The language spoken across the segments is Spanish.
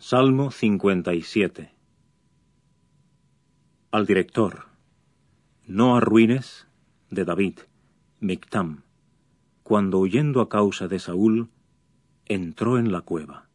Salmo 57. Al director. No arruines, de David, Mictam, cuando huyendo a causa de Saúl, entró en la cueva.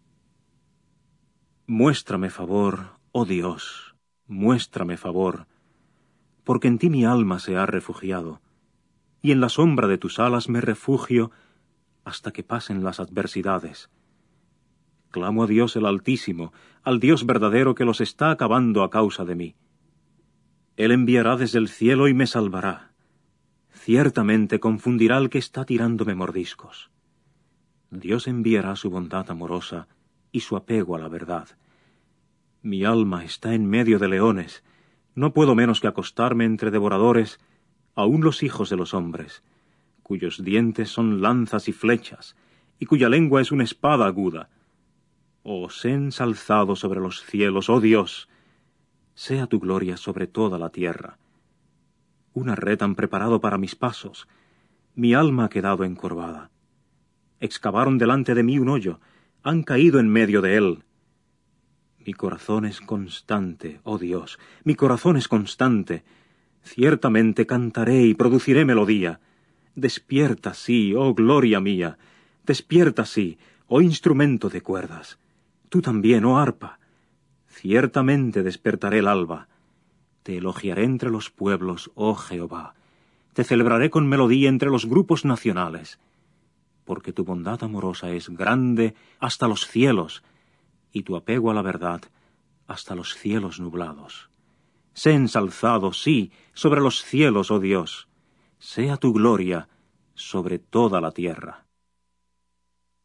Muéstrame favor, oh Dios, muéstrame favor, porque en ti mi alma se ha refugiado, y en la sombra de tus alas me refugio hasta que pasen las adversidades. Clamo a Dios el Altísimo, al Dios verdadero que los está acabando a causa de mí. Él enviará desde el cielo y me salvará. Ciertamente confundirá al que está tirándome mordiscos. Dios enviará su bondad amorosa y su apego a la verdad. Mi alma está en medio de leones. No puedo menos que acostarme entre devoradores, aun los hijos de los hombres, cuyos dientes son lanzas y flechas, y cuya lengua es una espada aguda. Os he ensalzado sobre los cielos, oh Dios. Sea tu gloria sobre toda la tierra. Una red han preparado para mis pasos. Mi alma ha quedado encorvada. Excavaron delante de mí un hoyo. Han caído en medio de él. Mi corazón es constante, oh Dios. Mi corazón es constante. Ciertamente cantaré y produciré melodía. Despierta, sí, oh gloria mía. Despierta, sí, oh instrumento de cuerdas. Tú también, oh arpa. Ciertamente despertaré el alba. Te elogiaré entre los pueblos, oh Jehová. Te celebraré con melodía entre los grupos nacionales. Porque tu bondad amorosa es grande hasta los cielos, y tu apego a la verdad hasta los cielos nublados. Sé ensalzado, sí, sobre los cielos, oh Dios. Sea tu gloria sobre toda la tierra.